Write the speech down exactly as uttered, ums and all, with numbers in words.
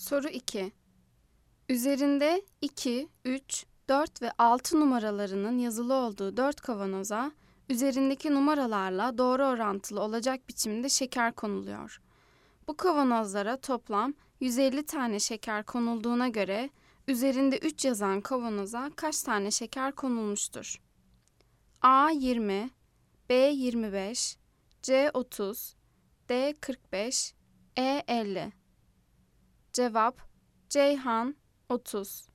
Soru iki. Üzerinde iki, üç, dört ve altı numaralarının yazılı olduğu dört kavanoza üzerindeki numaralarla doğru orantılı olacak biçimde şeker konuluyor. Bu kavanozlara toplam yüz elli tane şeker konulduğuna göre üzerinde üç yazan kavanoza kaç tane şeker konulmuştur? A yirmi, B yirmi beş, C otuz, D kırk beş, E elli. Cevap Ceyhan otuz.